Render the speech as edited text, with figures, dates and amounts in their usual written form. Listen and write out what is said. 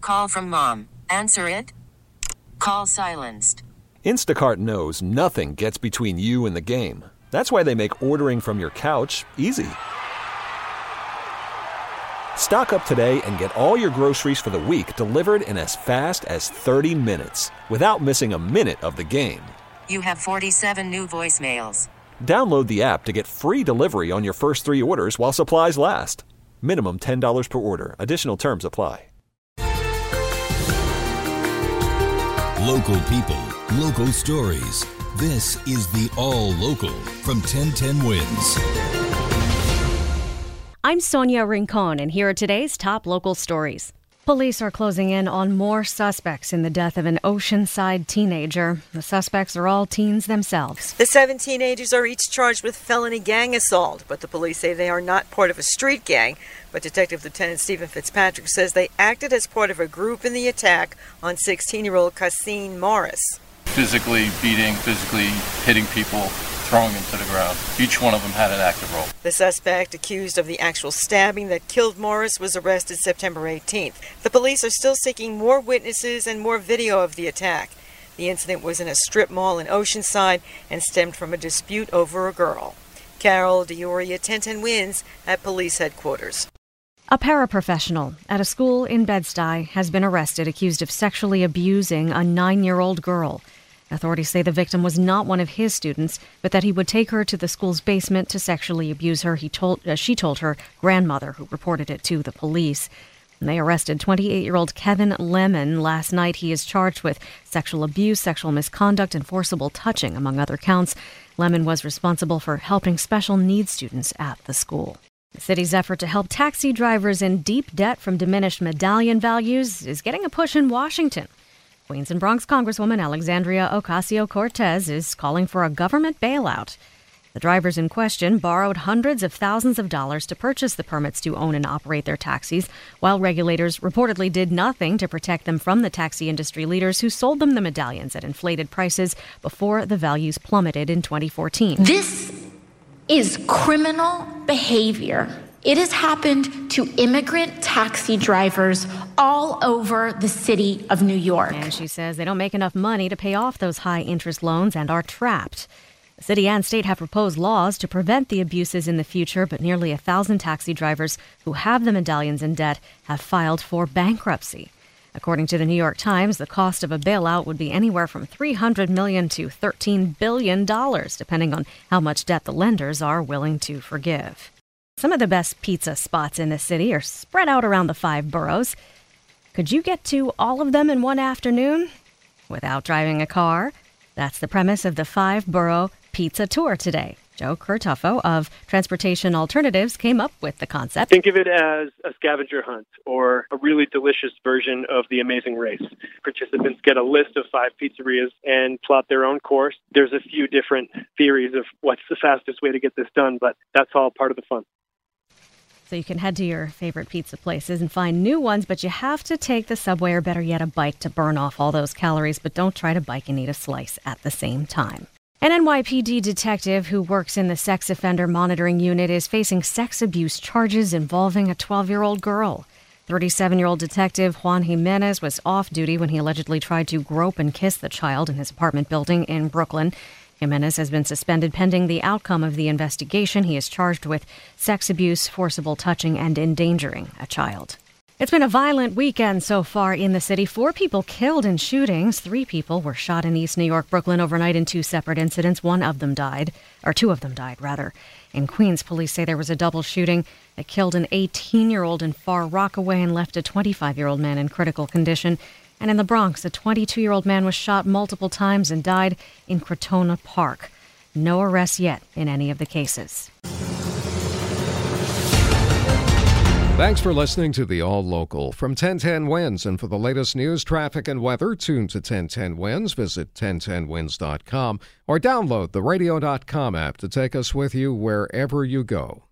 Call from mom. Answer it. Call silenced. Instacart knows nothing gets between you and the game. That's why they make ordering from your couch easy. Stock up today and get all your groceries for the week delivered in as fast as 30 minutes without missing a minute of the game. You have 47 new voicemails. Download the app to get free delivery on your first 3 orders while supplies last. Minimum $10 per order. Additional terms apply. Local people, local stories. This is the All Local from 1010 Wins. I'm Sonia Rincon, and here are today's top local stories. Police are closing in on more suspects in the death of an Oceanside teenager. The suspects are all teens themselves. The 7 teenagers are each charged with felony gang assault, but the police say they are not part of a street gang. But Detective Lieutenant Stephen Fitzpatrick says they acted as part of a group in the attack on 16-year-old Cassine Morris. Physically beating, physically hitting people, throwing them to the ground. Each one of them had an active role. The suspect accused of the actual stabbing that killed Morris was arrested September 18th. The police are still seeking more witnesses and more video of the attack. The incident was in a strip mall in Oceanside and stemmed from a dispute over a girl. Carol DeOria, 1010 Wins at police headquarters. A paraprofessional at a school in Bed-Stuy has been arrested accused of sexually abusing a 9-year-old girl. Authorities say the victim was not one of his students, but that he would take her to the school's basement to sexually abuse her. She told her grandmother, who reported it to the police. And they arrested 28-year-old Kevin Lemon last night. He is charged with sexual abuse, sexual misconduct, and forcible touching, among other counts. Lemon was responsible for helping special needs students at the school. The city's effort to help taxi drivers in deep debt from diminished medallion values is getting a push in Washington. Queens and Bronx Congresswoman Alexandria Ocasio-Cortez is calling for a government bailout. The drivers in question borrowed hundreds of thousands of dollars to purchase the permits to own and operate their taxis, while regulators reportedly did nothing to protect them from the taxi industry leaders who sold them the medallions at inflated prices before the values plummeted in 2014. This is criminal behavior. It has happened to immigrant taxi drivers all over the city of New York. And she says they don't make enough money to pay off those high-interest loans and are trapped. The city and state have proposed laws to prevent the abuses in the future, but nearly 1,000 taxi drivers who have the medallions in debt have filed for bankruptcy. According to the New York Times, the cost of a bailout would be anywhere from $300 million to $13 billion, depending on how much debt the lenders are willing to forgive. Some of the best pizza spots in the city are spread out around the 5 boroughs. Could you get to all of them in one afternoon without driving a car? That's the premise of the 5-borough pizza tour today. Joe Curtuffo of Transportation Alternatives came up with the concept. Think of it as a scavenger hunt or a really delicious version of the Amazing Race. Participants get a list of 5 pizzerias and plot their own course. There's a few different theories of what's the fastest way to get this done, but that's all part of the fun. So you can head to your favorite pizza places and find new ones, but you have to take the subway or better yet a bike to burn off all those calories, but don't try to bike and eat a slice at the same time. An NYPD detective who works in the sex offender monitoring unit is facing sex abuse charges involving a 12-year-old girl. 37-year-old detective Juan Jimenez was off duty when he allegedly tried to grope and kiss the child in his apartment building in Brooklyn. Jimenez has been suspended pending the outcome of the investigation. He is charged with sex abuse, forcible touching, and endangering a child. It's been a violent weekend so far in the city. 4 people killed in shootings. 3 people were shot in East New York, Brooklyn overnight in 2 separate incidents. 2 of them died. In Queens, police say there was a double shooting that killed an 18-year-old in Far Rockaway and left a 25-year-old man in critical condition. And in the Bronx, a 22-year-old man was shot multiple times and died in Crotona Park. No arrests yet in any of the cases. Thanks for listening to the All Local from 1010 Wins. And for the latest news, traffic, and weather, tune to 1010 Wins. Visit 1010wins.com or download the radio.com app to take us with you wherever you go.